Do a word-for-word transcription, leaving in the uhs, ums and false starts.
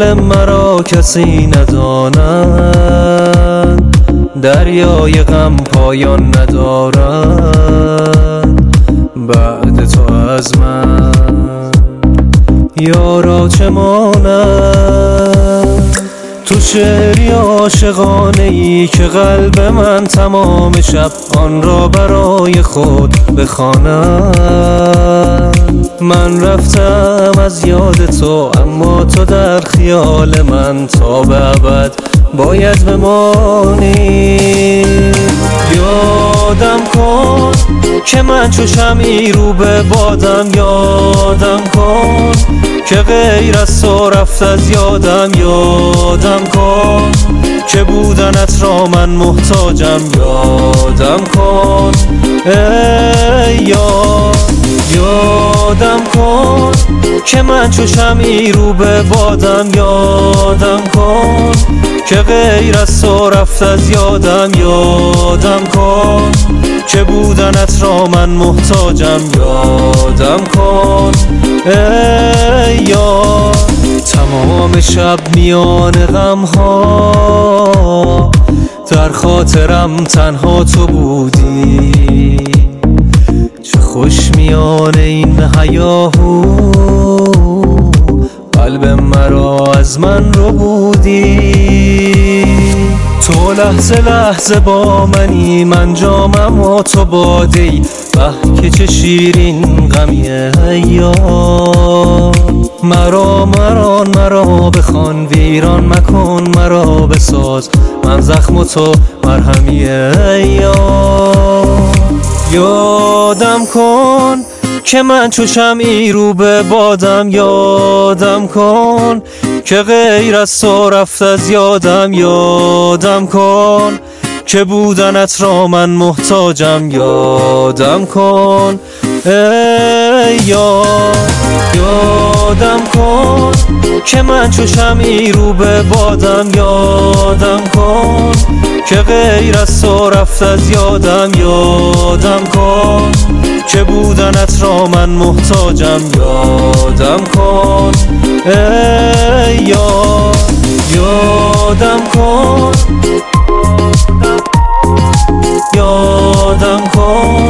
حال مرا کسی نداند، دریای غم پایان ندارد بعد تو از من. یارا چه ماند تو شعری عاشقانه ای که قلب من تمام شب آن را برای خود بخواند. من رفتم از یاد تو اما تو در خیال من تا به ابد باید بمانی. یادم کن که من چو شمعی رو به بادم، یادم کن که غیر از تو رفت از یادم، یادم کن که بودنت را من محتاجم، یادم کن ای یار. یادم کن که من چو شمعی رو به بادم، یادم کن که غیر از تو رفت از یادم، یادم کن که بودنت را من محتاجم، یادم کن ای یار. تمام شب میان غم ها در خاطرم تنها تو بودی، چه خوش میان این هیاهو قلب مرا از من رو بودی. تو لحظه لحظه با منی، من جامم و تو باده‌ای، به که چه شیرین غمیه یار. مرا مران مرا بخوان، ویران مکن مرا بساز، من زخم و تو مرهمیه یار. یادم کن که من چو شمعی رو به بادم، یادم کن که غیر از تو رفت از یادم، یادم کن که بودنت را من محتاجم، یادم کن ای یار. یادم کن که من چو شمعی رو به بادم، یادم کن که غیر از تو رفت از یادم، یادم کن که بودنت را من محتاجم، یادم کن ای یار. یادم کن یادم کن